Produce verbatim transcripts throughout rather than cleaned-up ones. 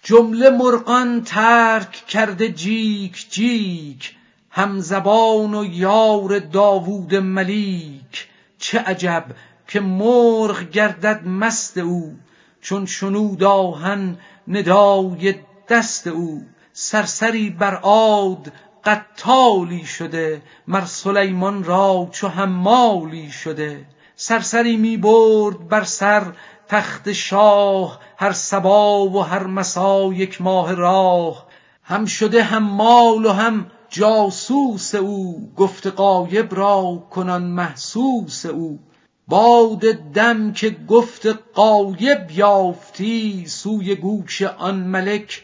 جمله مرغان ترک کرده جیک جیک، همزبان و یار داوود ملیک. چه عجب که مرغ گردد مست او، چون شنود آهن ندای دست او. سرسری بر عاد قتالی شده، مر سلیمان را چو حمالی شده. سرسری می برد بر سر تخت شاه، هر صبا و هر مسا یک ماه راه. هم شده حمال و هم جاسوس او، گفت غایب را کنان محسوس او. باد دم که گفت غایب یافتی، سوی گوش آن ملک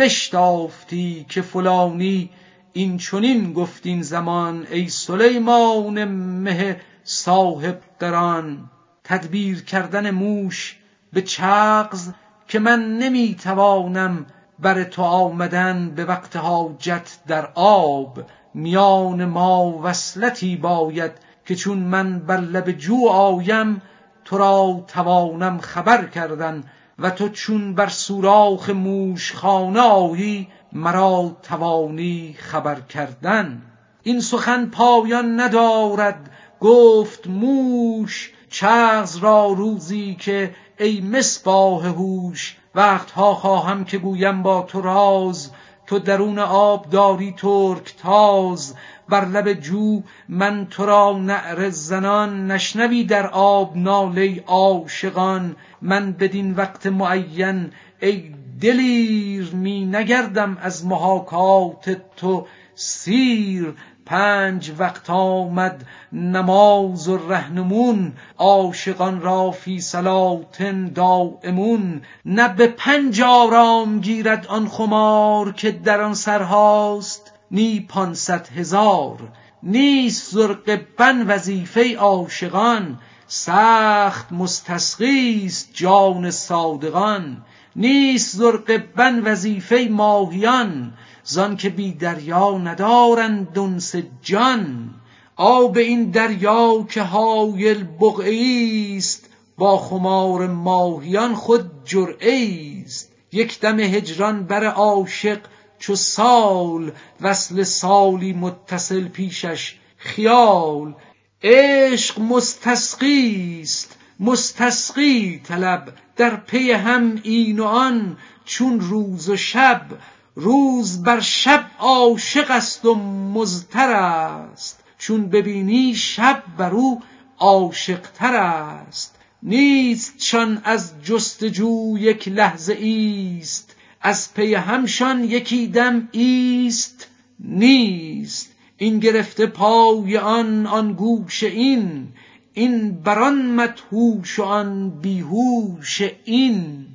بشتافتی. که فلانی این چنین گفت این زمان، ای سلیمان مه صاحب قران. تدبیر کردن موش به چغز، که من نمی توانم بر تو آمدن. به وقت حاجت در آب، میان ما وصلتی باید. که چون من بر لب جو آیم، تو را توانم خبر کردن. و تو چون بر سوراخ موشخانه آیی، مرا توانی خبر کردن. این سخن پایان ندارد گفت موش، چغز را روزی که ای مصباح هوش. وقتها خواهم که گویم با تو راز، تو درون آب داری ترک تاز. بر لب جو من تو را نعره زنان، نشنوی در آب ناله عاشقان. من بدین وقت معین ای دلیر، می نگردم از محاکات تو سیر. پنج وقت آمد نماز و رهنمون، عاشقان را فی صلاة دائمون. نه به پنج آرام گیرد آن خمار، که در آن سرهاست نی پانصد هزار. نیست زرق بن وظیفه عاشقان، سخت مستسقیست جان صادقان. نیست زرق بن وظیفه ماهیان، زان که بی دریا ندارند انس جان. آب این دریا که حایل بقعه است، با خمار ماهیان خود جرعه است. یک دم هجران بر عاشق چو سال، وصل سالی متصل پیشش خیال. عشق مستسقی است مستسقی طلب، در پی هم این و آن چون روز و شب. روز بر شب عاشق است و مضطر است، چون ببینی شب بر او عاشق تر است. نیست شان از جستجو یک لحظه ایست، از پی همشان یکی دم ایست نیست. این گرفته پای آن آن گوش این، این بران مدهوش و آن بیهوش این.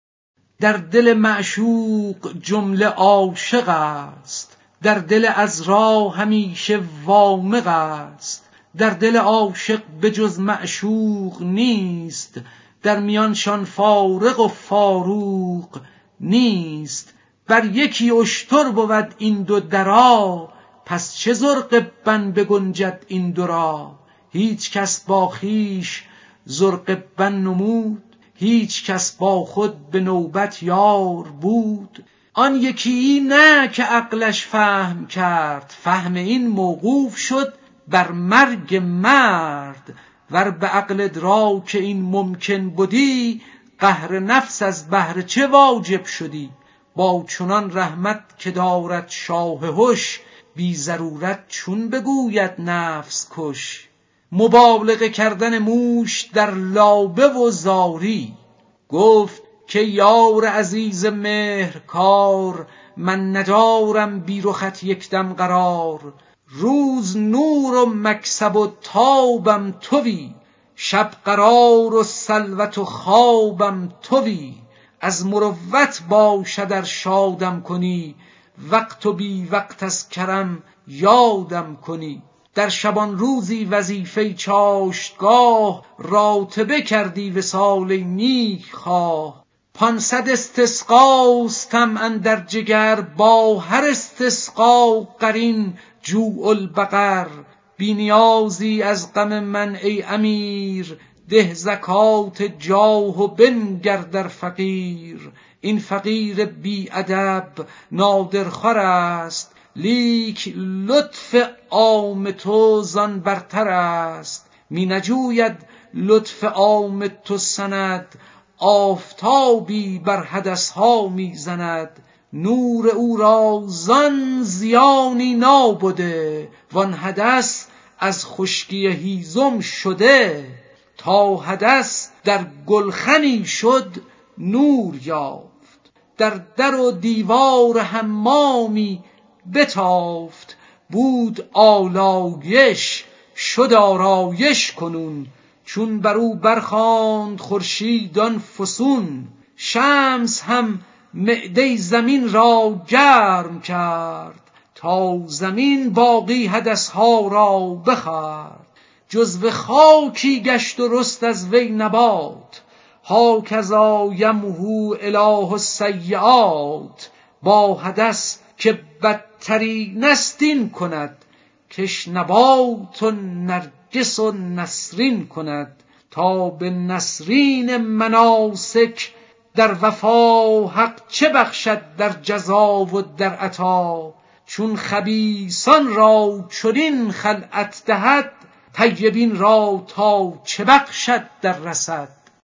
در دل معشوق جمله عاشق است، در دل عذرا همیشه وامق است. در دل عاشق به جز معشوق نیست، در میانشان فارق و فاروق نیست. بر یکی اشتر بود این دو درا، پس چه زرق بن بگنجد این دو را. هیچ کس با خویش زرق بن نمود، هیچ کس با خود به نوبت یار بود. آن یکی نه که عقلش فهم کرد، فهم این موقوف شد بر مرگ مرد. ور به عقل ادراک این ممکن بودی، قهر نفس از بهر چه واجب شدی. با چنان رحمت که دارد شاه هوش، بی ضرورت چون بگوید نفس کش. مبالغه کردن موش در لابه و زاری، گفت که یار عزیز مهرکار. من ندارم بی رخت یکدم قرار. روز نور و مکسب و تابم توی، شب قرار و سلوت و خوابم توی. از مروت باشد ار شادم کنی، وقت و بی وقت از کرم یادم کنی. در شبان روزی وظیفه چاشتگاه، راتبه کردی وصال نیک خواه. پانصد استسقاستم اندر جگر، با هر استسقا قرین جوع البقر. بی نیازی از غم من ای امیر، ده زکات جاه و بنگر در فقیر. این فقیر بی ادب نادرخوار است، لیک لطف عام تو زان برتر است. می نجوید لطف عام تو سند، آفتابی بر حدث ها می زند. نور او را زان زیانی نابده، وان حدث از خشکی هیزم شده. تا حدث در گلخنی شد نور یافت، در در و دیوار حمامی بتافت. بود آلایش شد آرایش کنون، چون بر او برخواند خورشید آن فسون. شمس هم معده زمین را گرم کرد، تا زمین باقی حدث ها را بخورد. جزو خاکی گشت و رست از وی نبات، هاکذا یمحو اله السیئات. با حدث که بدتری نستین کند، کش نبات و نرگس و نسرین کند. تا به نسرین مناسک در وفا، حق چه بخشد در جزا و در عطا. چون خبیثان را چنین خلعت دهد، طیبین را تا چه بخشد در رسد.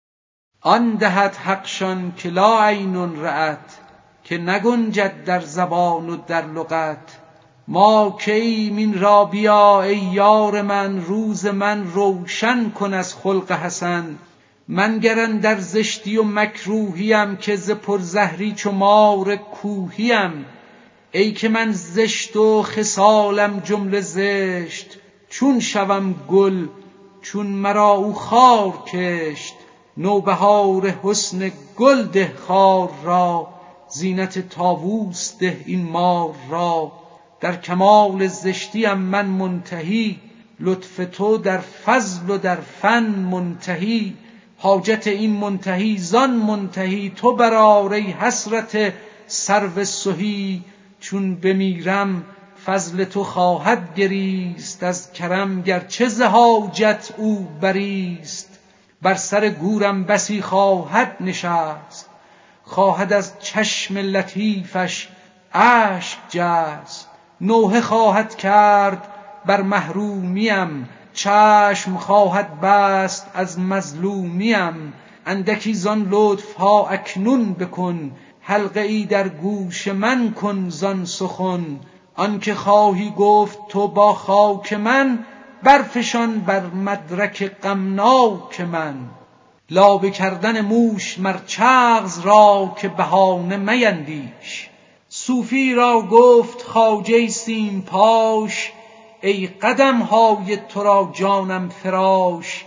آن دهد حقشان که لا عین رأت، که نگنجد در زبان و در لغت. ما کییم این را بیا ای یار من، روز من روشن کن از خلق حسن. من گر اندر زشتی و مکروهیم، که ز پرزهری چو مار کوهیم. ای که من زشت و خصالم جمله زشت، چون شوم گل چون مرا او خار کشت. نوبهار حسن گل ده خار را، زینت طاووس ده این مار را. در کمال زشتیم من منتهی، لطف تو در فضل و در فن منتهی. حاجت این منتهی زان منتهی، تو برآر ای حسرت سرو سهی. چون بمیرم فضل تو خواهد گریست، از کرم گرچه ز حاجت او بریست. بر سر گورم بسی خواهد نشست، خواهد از چشم لطیفش اشک جست. نوحه خواهد کرد بر محرومیم، چشم خواهد بست از مظلومیم. اندکی زان لطف ها اکنون بکن، حلقه ای در گوش من کن زان سخن. آن که خواهی گفت تو با خاک من، برفشان بر مدرک غمناک من. لابه کردن موش مر چغز را، که بهانه میندیش. صوفی را گفت خواجه سیم پاش، ای قدم های تو را جانم فراش.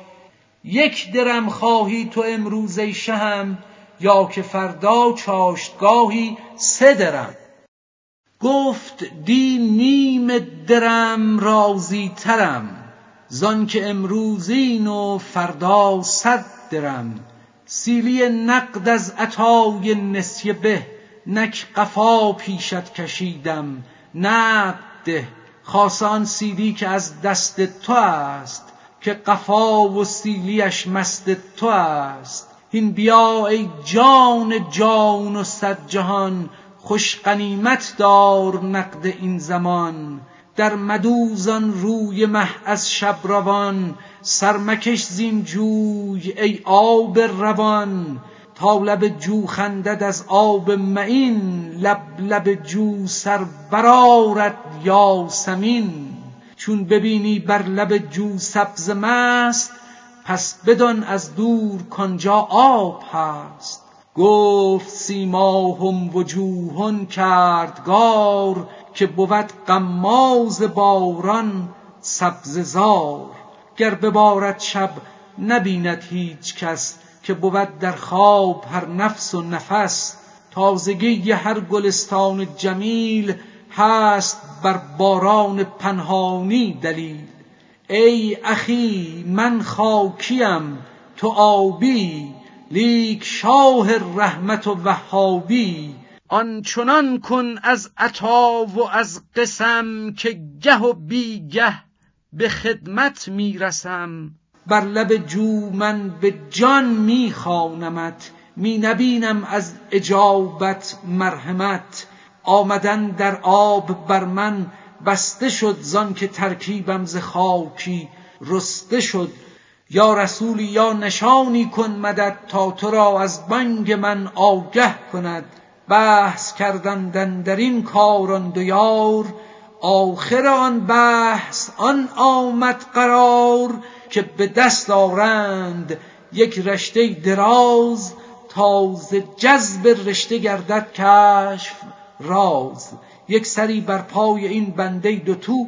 یک درم خواهی تو امروز ای شهم، یا که فردا چاشتگاهی سه درم. گفت دی نیم درم راضی ترم، زان که امروز این و فردا صد درم. سیلی نقد از عطای نسیه به، نک قفا پیشت کشیدم نقد ده. خاصه آن سیلی که از دست تو است، که قفا و سیلیش مست تو است. هین بیا ای جان جان و صد جهان، خوش غنیمت دار نقد این زمان. در مدوزان روی مه از شب روان، سرمکش زین جوی ای آب روان. تا لب جو خندد از آب معین، لب لب جو سر برآرد یاسمین. چون ببینی بر لب جو سبز مست، پس بدان از دور کانجا آب هست. گفت سیماهم وجوه کردگار، که بود غماز باران سبزه زار. گر ببارد شب نبیند هیچ کس، که بود در خواب هر نفس و نفس. تازگی هر گلستان جمیل، هست بر باران پنهانی دلیل. ای اخی من خاکیم تو آبی، لیک شاه رحمت و وهابی. آنچنان کن از عطا و از قسم، که گه و بی گه به خدمت میرسم. بر لب جو من به جان می خوانمت، می نبینم از اجابت مرحمت. آمدن در آب بر من بسته شد، زان که ترکیبم ز خاکی رسته شد. یا رسولی یا نشانی کن مدد، تا تو را از بنگ من آگه کند. بحث کردندن در این کار آن دو یار، آخر آن بحث آن آمد قرار، که به دست آرند یک رشته دراز، تا ز جذب رشته گردد کشف راز. یک سری بر پای این بنده دوتو،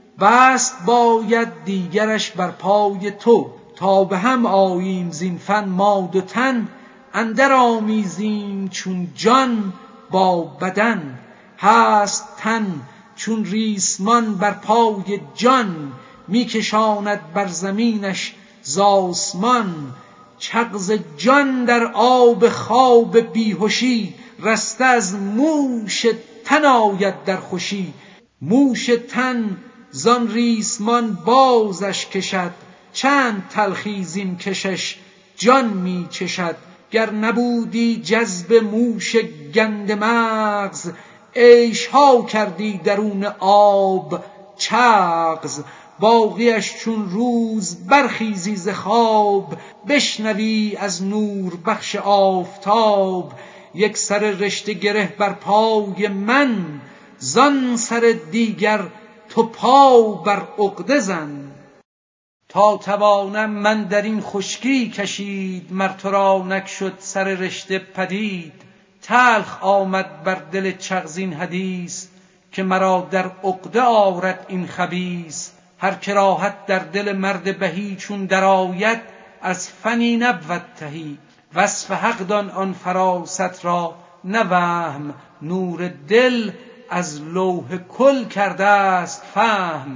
بست باید دیگرش بر پای تو. تا به هم آییم زین فن ما دو تن، اندر آمیزیم چون جان با بدن. هست تن چون ریسمان بر پای جان، می کشاند بر زمینش ز آسمان. چغز جان در آب خواب بیهوشی، رسته از موش تن آید در خوشی. موش تن زان ریسمان بازش کشد، چند تلخی زین کشش جان می چشد. گر نبودی جذب موش گنده مغز، عیش ها کردی درون آب چغز. باقیش چون روز برخیزی ز خواب، بشنوی از نور بخش آفتاب. یک سر رشته گره بر پای من، زان سر دیگر تو پا بر عقده زن. تا توانم من در این خشکی کشید، مر تو را نشد سر رشته پدید. تلخ آمد بر دل چغز این حدیث، که مرا در عقده آرد این خبیث. هر کراهت در دل مرد بهی، چون درآید از فنی نبود تهی. وصف حق دان آن فراست را نه وهم، نور دل از لوح کل کرده است فهم.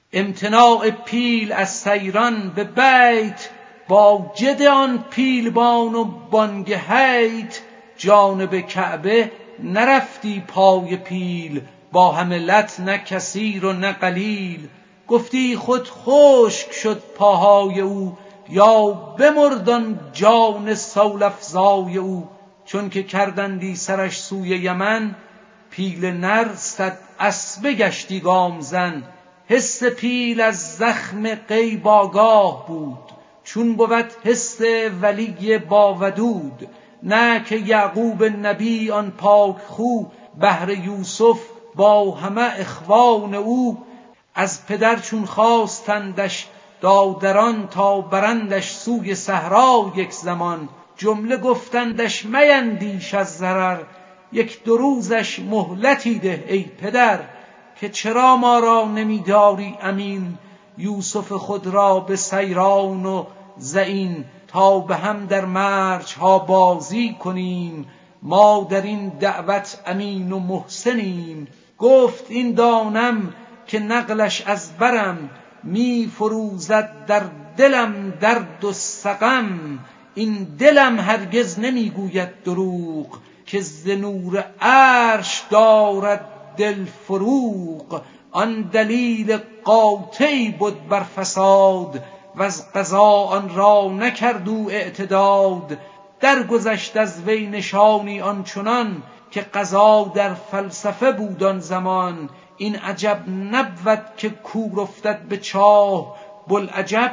امتناع پیل از سیران به بیت، با جد آن پیلبان و بانگ حیت. جانب کعبه نرفتی پای پیل، با حملت نه کثیر و نه قلیل. گفتی خود خشک شد پاهای او، یا بمرد آن جان صول افزای او. چون که کردندی سرش سوی یمن، پیل نر صد اسبه گشتی گام زن. حس پیل از زخم غیب آگاه بود، چون بود حس ولی با ودود. نه که یعقوب نبی آن پاک خو، بهر یوسف با همه اخوان او. از پدر چون خواستندش دادران، تا برندش سوی صحرا یک زمان. جمله گفتندش میندیش از ضرر، یک دو روزش مهلتی ده ای پدر. که چرا ما را نمیداری امین، یوسف خود را به سیران و زعین. تا به هم در مرج ها بازی کنیم، ما در این دعوت امین و محسنیم. گفت این دانم که نقلش از برم، می فروزد در دلم درد و سقم. این دلم هرگز نمی گوید دروغ، که ز نور عرش دارد دل فروغ. آن دلیل قاطعی بود بر فساد، و از قضا آن را نکرد او اعتداد. درگذشت از وی نشانی آنچنان، که قضا در فلسفه بود آن زمان. این عجب نبود که کور افتد به چاه، بوالعجب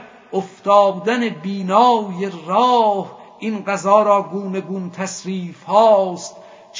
افتادن بینای راه. این قضا را گونه گون تصریف هاست،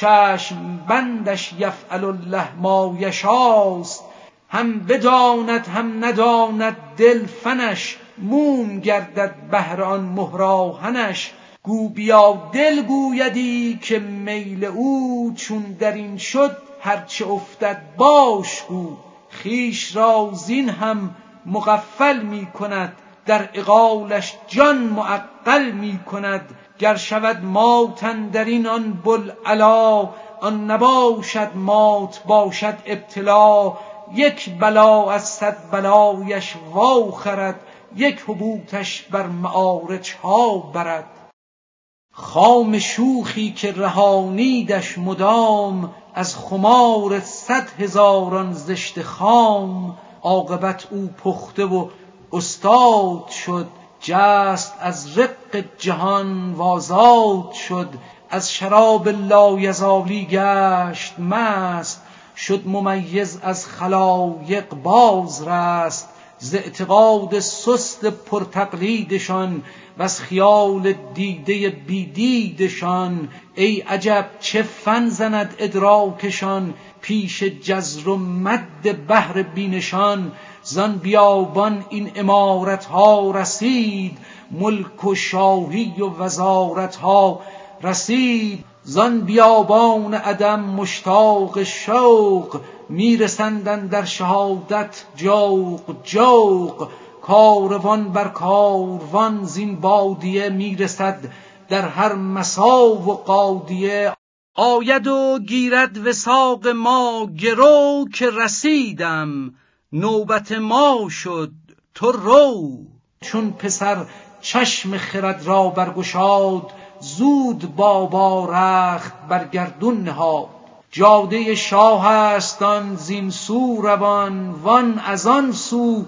چشم بندش یفعل الله ما یشاست. هم بداند هم نداند دل فنش، موم گردد بهر آن مهراهنش. گو بیا دل گویدی که میل او، چون در این شد هرچه افتد باش گو. خیش را زین هم مغفل می کند، در عقالش جان معقل می کند. گر شود ماتن در این آن بوالعلا، آن نباشد مات باشد ابتلا. یک بلا از صد بلایش وا خرد، یک حبوطش بر معارج ها برد. خام شوخی که رهانیدش مدام، از خمار صد هزاران زشت خام. عاقبت او پخته و استاد شد، جست از رق جهان وازاد شد، از شراب لایزالی گشت مست، شد ممیز از خلایق باز رست، ز اعتقاد سست پرتقلیدشان و از خیال دیده بیدیدشان. ای عجب چه فن زند ادراکشان، پیش جزر و مد بحر بینشان. زان بیابان این امارتها رسید، ملک و شاهی و وزارتها رسید. زان بیابان عدم مشتاق شوق، میرسندن در شهادت جوق جوق. کاروان بر کاروان زین بادیه، میرسد در هر مسا و قادیه. آید و گیرد وثاق ما گرو، که رسیدم نوبت ما شد تو رو. چون پسر چشم خرد را برگشاد، زود بابا رخت بر گردون نهاد. جاده شاه است آن زین سو روان، وان از آن سو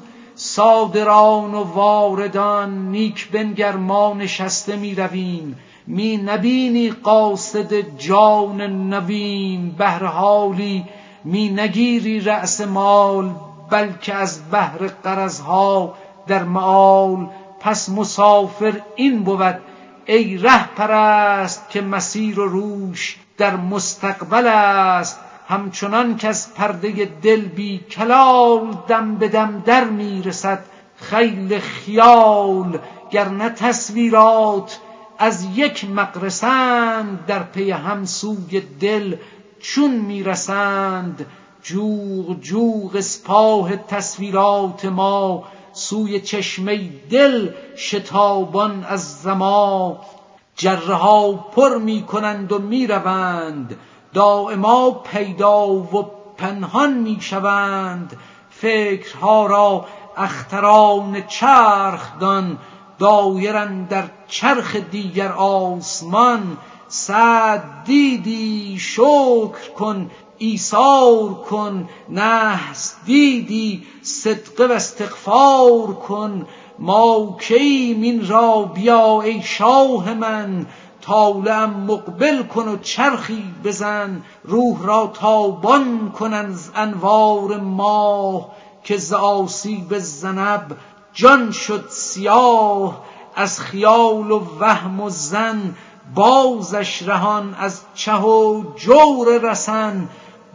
صادران و واردان. نیک بنگر ما نشسته می رویم، می نبینی قاصد جان نویم. بهر حالی می نگیری رأس مال، بلکه از بهر غرضها در معال. پس مسافر این بود ای ره پرست، که مسیر و روش در مستقبل است. همچنان که از پرده دل بی کلال، دم به دم در میرسد خیل خیال. گرنه تصویرات از یک مقرسند، در پی هم سوی دل چون میرسند. جوق جوق اسپاه تصویرات ما، سوی چشمه دل شتابان از زما. جره ها پر می کنند و می روند، دائما پیدا و پنهان می شوند. فکرها را اختران چرخ دان، دایرند در چرخ دیگر آسمان. سعد دیدی شکر کن ایثار کن، نحس دیدی صدقه و استغفار کن. ما کییم این را بیا ای شاه من، طالعم مقبل کن و چرخی بزن. روح را تابان کن از انوار ماه، که ز آسیب ذنب جان شد سیاه. از خیال و وهم و ظن بازش رهان، از چه و جور رسن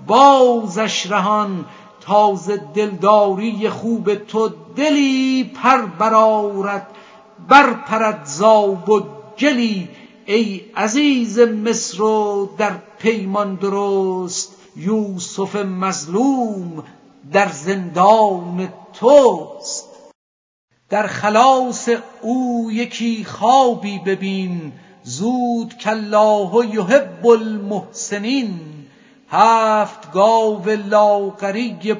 بازش رهان. تازه دلداری خوب تو دلی، پر برآرد برپرد ز آب و گلی. ای عزیز مصر و در پیمان درست، یوسف مظلوم در زندان توست. در خلاص او یکی خوابی ببین، زود کالله یحب المحسنین. هفت گاو لاغری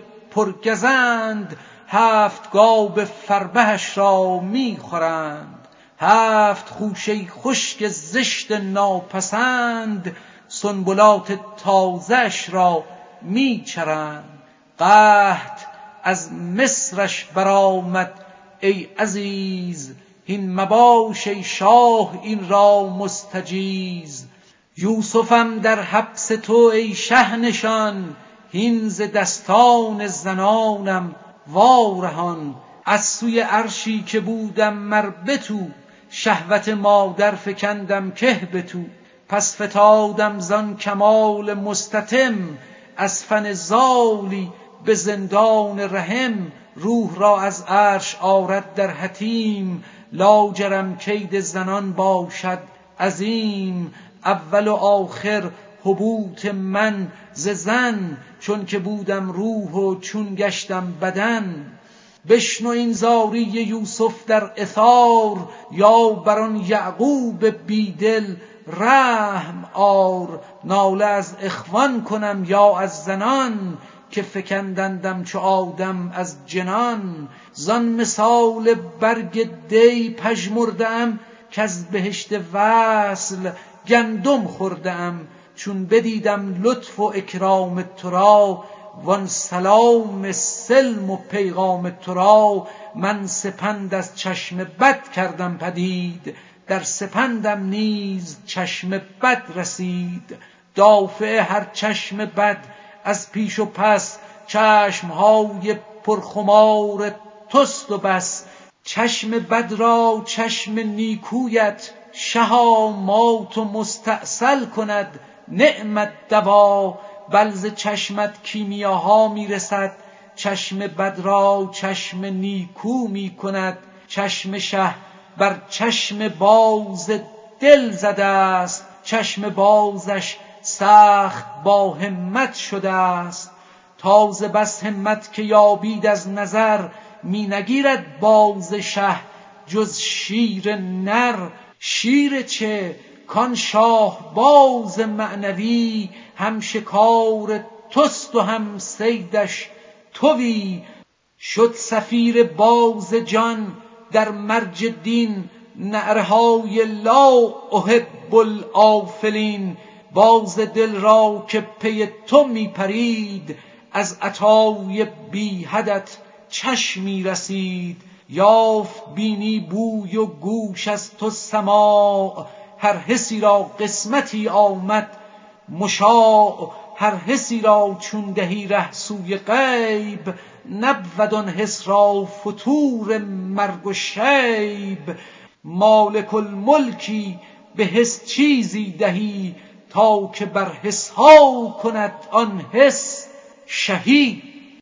پرگزند، هفت گاو فربهش را می خورند. هفت خوشه خشک زشت ناپسند، سنبلات تازه‌اش را می چرند. قحط از مصرش برآمد ای عزیز، هین مباش ای شاه این را مستجیز. یوسفم در حبس تو ای شه نشان، هین ز دستان زنانم وارهان. از سوی عرشی که بودم مر بتو، شهوت مادر فکندم که بتو. پس فتادم زان کمال مستتم، از فن زالی به زندان رحم. روح را از عرش آرد در حطیم، لاجرم کید زنان باشد عظیم. اول و آخر حبوط من ز زن، چون که بودم روح و چون گشتم بدن. بشنو این زاری یوسف در اثار، یا بران یعقوب بیدل رحم آر. ناله از اخوان کنم یا از زنان، که فکندندم چو آدم از جنان. زان مثال برگ دی پژمردم، کز بهشت وصل گندم خوردم. چون بدیدم لطف و اکرام تو را، وان سلام سلم و پیغام تو را، من سپند از چشم بد کردم پدید، در سپندم نیز چشم بد رسید. دافع هر چشم بد از پیش و پس، چشمهای پرخمار توست و بس. چشم بد را چشم نیکویت، شها مات و مستأصل کند نعمت دوا. بل ز چشمت کیمیاها میرسد، چشم بد را چشم نیکو می کند. چشم شه بر چشم باز دل زده است، چشم بازش سخت با همت شده است. تازه بس همت که یابید از نظر، می نگیرد باز شه جز شیر نر. شیر چه کان شاه باز معنوی، هم شکار توست و هم صیدش توی. شد صفیر باز جان در مرج دین، نعرهای لا احب الآفلین. باز دل را که پی تو می پرید، از عطای بی حدت چشمی رسید. یافت بینی بوی و گوش از تو سماع، هر حسی را قسمتی آمد مشاع. هر حسی را چون دهی ره سوی غیب، نبود آن حس را فتور مرگ و شیب. مالک الملکی به حس چیزی دهی، تا که بر حسها کند آن حس شهی.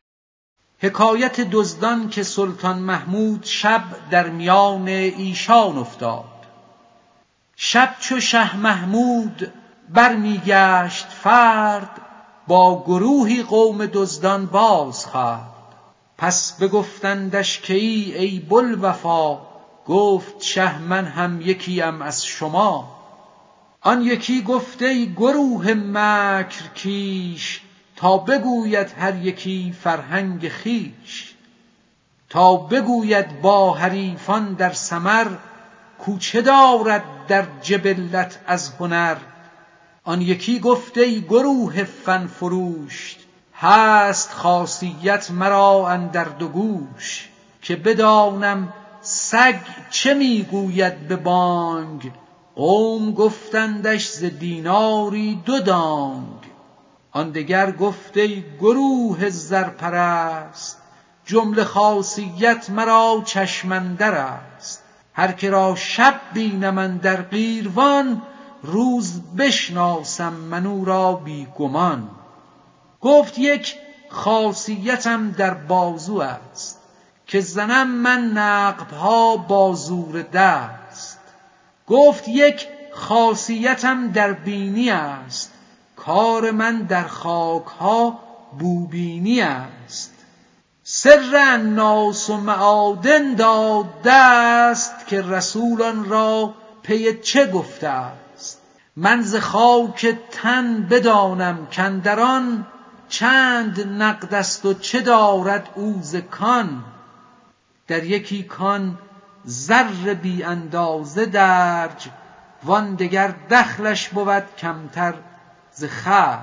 حکایت دزدان که سلطان محمود شب در میان ایشان افتاد. شب چو شه محمود برمیگشت فرد، با گروهی قوم دزدان باز خورد. پس بگفتندش که ای ای بوالوفا، گفت شه من هم یکیم از شما. آن یکی گفت ای گروه مکر کیش، تا بگوید هر یکی فرهنگ خیش. تا بگوید با حریفان در سمر، کوچه دارد در جبلت از هنر. آن یکی گفت ای گروه فن فروش، هست خاصیت مرا اندر دو گوش. که بدانم سگ چه میگوید به بانگ، قوم گفتندش ز دیناری دو دانگ. آن دگر گفت ای گروه زرپرست، جمله خاصیت مرا چشم اندر است. هر که را شب بینم اندر قیروان، روز بشناسم من او را بی گمان. گفت یک خاصیتم در بازو است، که زنم من نقبها با زور دست. گفت یک خاصیتم در بینی است، کار من در خاکها بوبینی است. سر الناس و معادن داد دست، که رسولان را پی چه گفته است. من ز خاک تن بدانم کاندران، چند نقد است و چه دارد او ز کان. در یکی کان زر بی اندازه درج، وان دگر دخلش بود کمتر ز خرج.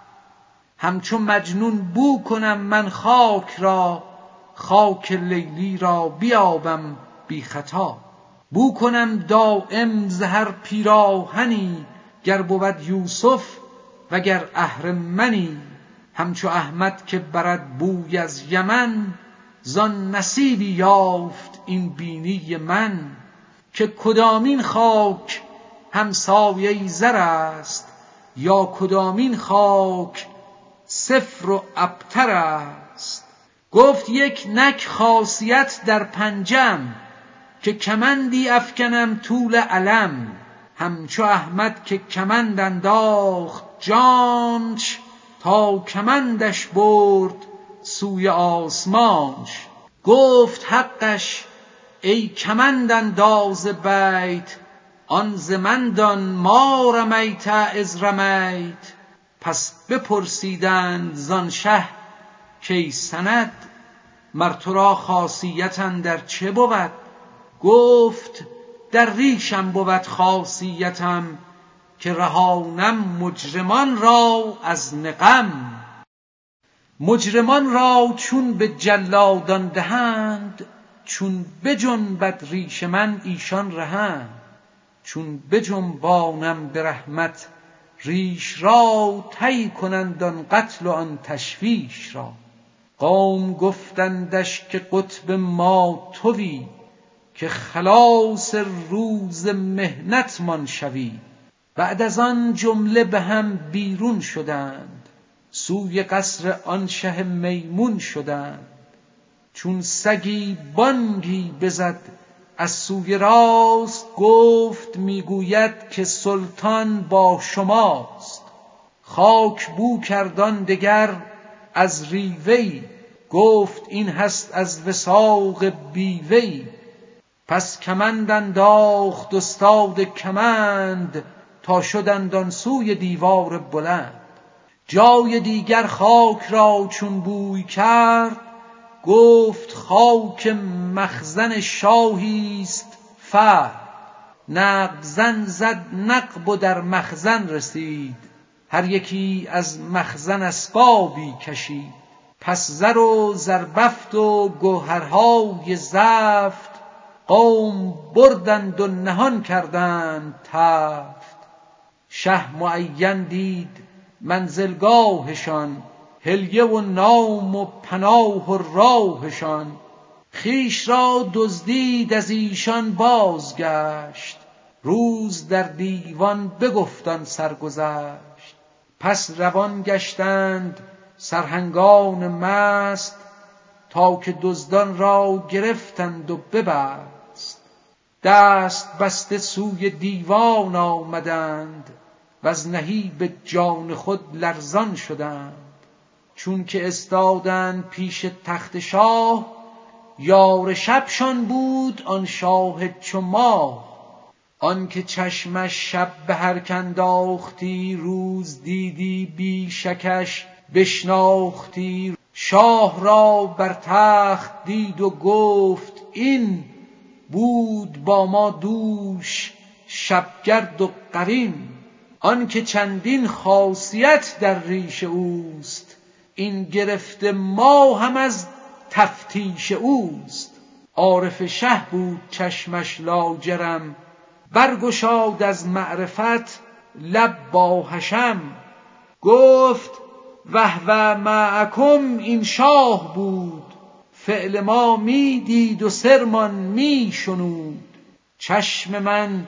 همچو مجنون بو کنم من خاک را، خاک لیلی را بیابم بی خطا. بو کنم دایم ز هر پیراهنی، گر بود یوسف وگر اهرمنی. همچو احمد که برد بوی از یمن، زان نصیبی یافت این بینی من. که کدامین خاک همسایه زر است، یا کدامین خاک صفر و ابتر است. گفت یک نک خاصیت در پنجم، که کمندی افکنم طول علم. همچو احمد که کمند انداخت جانش، تا کمندش برد سوی آسمانش. گفت حقش ای کمند انداز بیت، آن ز من دان ما رمیت اذ رمیت. پس بپرسیدند زان شه کای سند، مر تو را خاصیت اندر چه بود؟ گفت در ریشم بود خاصیتم، که رهانم مجرمان را از نقم. مجرمان را چون به جلادان دهند، چون بجنبد ریش من ایشان رهند. چون بجنبانم به رحمت ریش را، طی کنند آن قتل و آن تشویش را. قوم گفتندش که قطب ما تویی، که خلاص روز محنتمان شوی. بعد از آن جمله به هم بیرون شدند، سوی قصر آن شه میمون شدند. چون سگی بانگی بزد از سوی راست، گفت میگوید که سلطان با شماست. خاک بو کردان دگر از ریوی، گفت این هست از وثاق بیوی. پس کمند انداخت استاد کمند، تا شدند آن سوی دیوار بلند. جای دیگر خاک را چون بوی کرد، گفت خاک مخزن شاهیست فرد. نقب زن زد نقب و در مخزن رسید، هر یکی از مخزن اسبابی کشید. پس زر و زربفت و گوهرهای زفت، قوم بردند و نهان کردند تفت. شه معین دید منزلگاهشان، حلیه و نام و پناه و راهشان. خویش را دزدید از ایشان بازگشت، روز در دیوان بگفت آن سرگذشت. پس روان گشتند سرهنگان مست، تا که دزدان را گرفتند و ببست. دست بسته سوی دیوان آمدند، وز نهیب جان خود لرزان شدند. چون که استادند پیش تخت شاه، یار شبشان بود آن شاه چو ماه. آن که چشمش شب به هرک انداختی، روز دیدی بی شکش بشناختی. شاه را بر تخت دید و گفت این، بود با ما دوش شبگرد و قرین. آن که چندین خاصیت در ریش اوست، این گرفته ما هم از تفتیش اوست. عارف شه بود چشمش لاجرم، برگشاد از معرفت لب با حشم. گفت وه و معکم این شاه بود، فعل ما می دید و سرمان می شنود. چشم من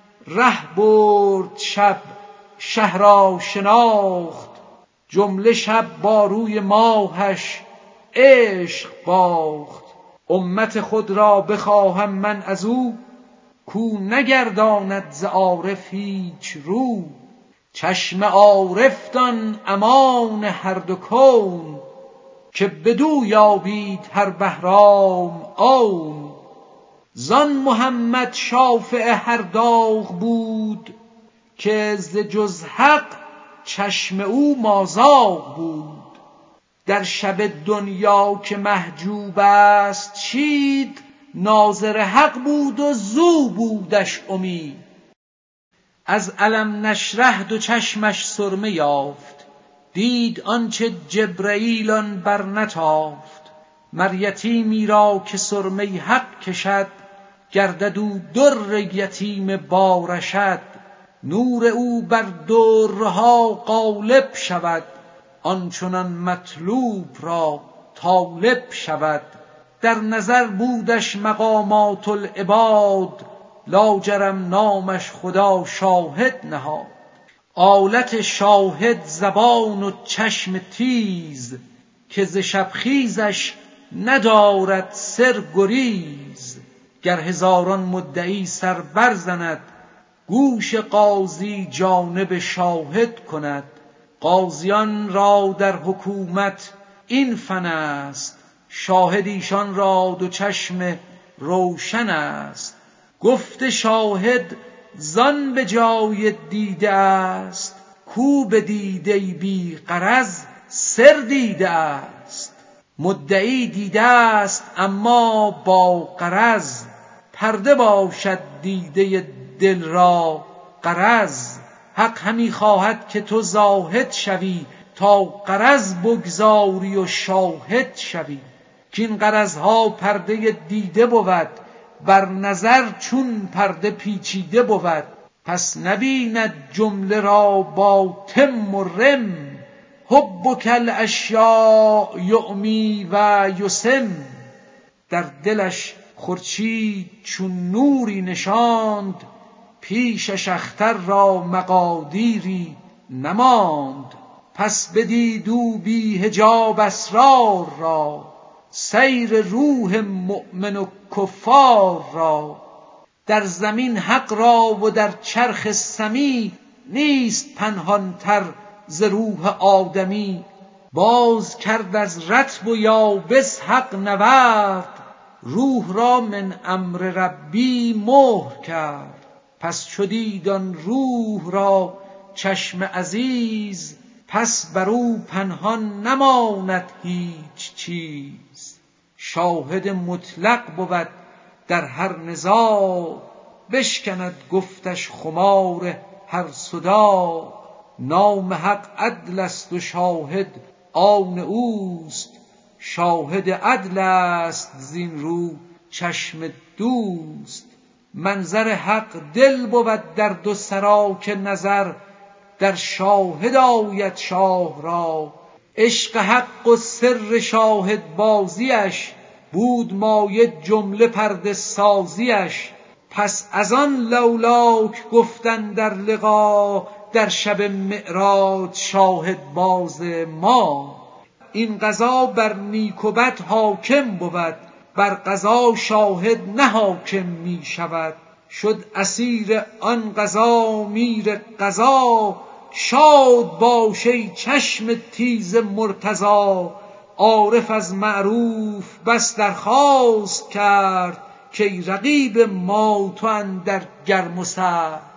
ره برد شب شه را شناخت، جمله شب با روی ماهش عشق باخت. امت خود را بخواهم من از او، کو نگرداند ز عارف هیچ رو. چشم عارف دان امان هر دو کون، که بدو یابید هر بهرام عون. زان محمد شافع هر داغ بود، که ز جز حق چشم او مازاغ بود. در شب دنیا که محجوب است چید، ناظر حق بود و زو بودش امید. از الم نشرح دو چشمش سرمه یافت، دید آنچه جبرئیل آن بر نتافت. مر یتیمی را که سرمه حق کشد، گردد او در یتیم بارشد. نور او بر درها غالب شود، آنچنان مطلوب را طالب شود. در نظر بودش مقامات العباد، لاجرم نامش خدا شاهد نهاد. آلت شاهد زبان و چشم تیز، که ز شبخیزش ندارد سر گریز. گر هزاران مدعی سر برزند، گوش قاضی جانب شاهد کند. قاضیان را در حکومت این فن است، شاهد ایشان را دو چشم روشن است. گفت شاهد زان به جای دیده است، کو به دیده بی غرض سر دیده است. مدعی دیده است اما با غرض، پرده باشد دیده دل را غرض. حق همی خواهد که تو زاهد شوی، تا غرض بگذاری و شاهد شوی. که این غرضها پرده دیده بود، بر نظر چون پرده پیچیده بود. پس نبیند جمله را با تم و رم، حبک الاشیاء یعمی و یسم. در دلش خورشید چون نوری نشاند، پیشش اختر را مقادیری نماند. پس بدید او بی حجاب اسرار را، سیر روح مؤمن و کفار را. در زمین حق را و در چرخ سمی، نیست پنهانتر ز روح آدمی. باز کرد از رطب و یابس حق نورد، روح را من امر ربی مهر کرد. پس چو دید آن روح را چشم عزیز، پس بر او پنهان نماند هیچ چیز. شاهد مطلق بود در هر نزاع، بشکند گفتش خمار هر صداع. نام حق عدل است و شاهد آن اوست، شاهد عدل است زین رو چشم دوست. منظر حق دل بود در دو سرا، که نظر در شاهد آید شاه را. عشق حق و سر شاهد بازیش، بود مایه جمله پرده سازیش. پس از آن لولاک گفتن در لقا، در شب معراج شاهد باز ما. این قضا بر نیک و بد حاکم بود، بر قضا شاهد نه حاکم می شود. شد اسیر آن قضا میر قضا، شاد باش ای چشم تیز مرتضا. عارف از معروف بس درخواست کرد، که ای رقیب ما تو اندر گرم و سرد.